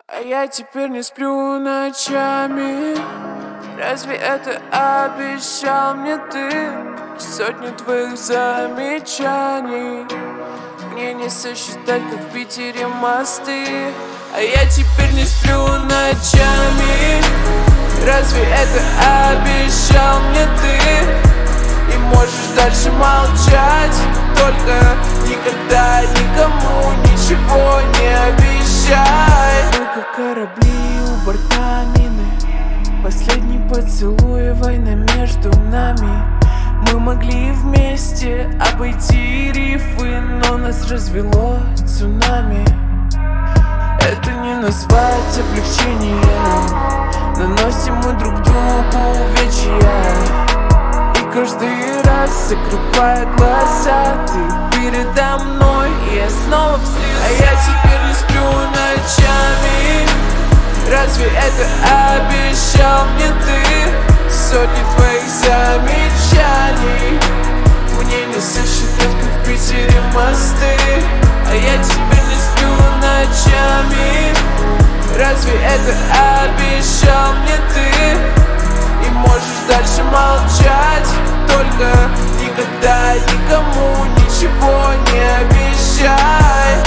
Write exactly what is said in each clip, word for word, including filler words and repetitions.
А я теперь не сплю ночами. Разве это обещал мне ты? Сотни твоих замечаний мне не сосчитать, как в Питере мосты. А я теперь не сплю ночами. Разве это обещал мне ты? И можешь дальше молчать, только никогда никому ничего не обещай. Мы как корабли у борта мины, последний поцелуй, война между нами. Мы могли вместе обойти рифы, но нас развело цунами. Это не назвать облегчением. Наносим мы друг другу увечья, и каждый раз, закрывая глаза, ты передо мной, и я снова в слезах. А я теперь не сплю ночами. Разве это обещал мне ты? Сотни твоих замечаний мне не сосчитать, как в Питере мосты. А я теперь не сплю ночами. Разве это обещал мне ты? И можешь дальше молчать, только никогда никому ничего не обещай.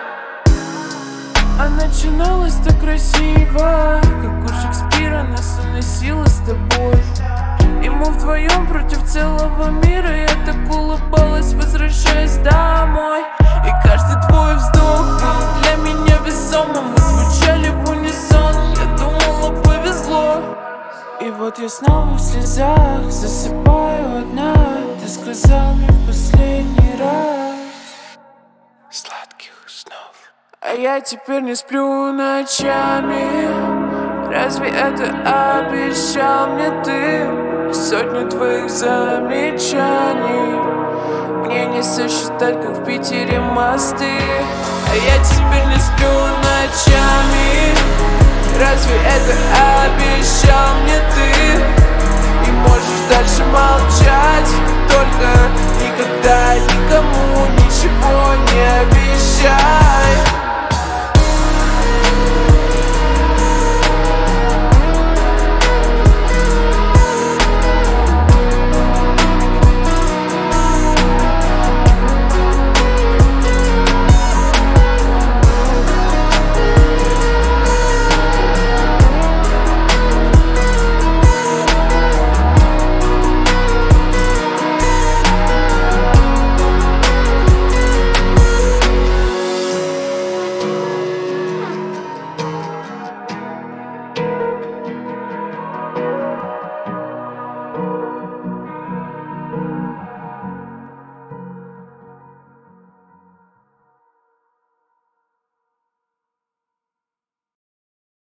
А начиналось так красиво, как у Шекспира нас уносило с тобой. И мы вдвоем против целого мира. Я так улыбалась, возвращаясь домой. И каждый твой вздох был для меня весомым. Мы звучали в унисон, я думала, повезло. И вот я снова в слезах, засыпаю одна. Ты сказал мне в последний раз сладких снов. А я теперь не сплю ночами. Разве это обещал мне ты? Сотни твоих замечаний мне не сосчитать, как в Питере мосты. А я теперь не сплю ночами. Разве это обещал мне ты? И можешь дальше молчать, только никогда никому ничего не обещай.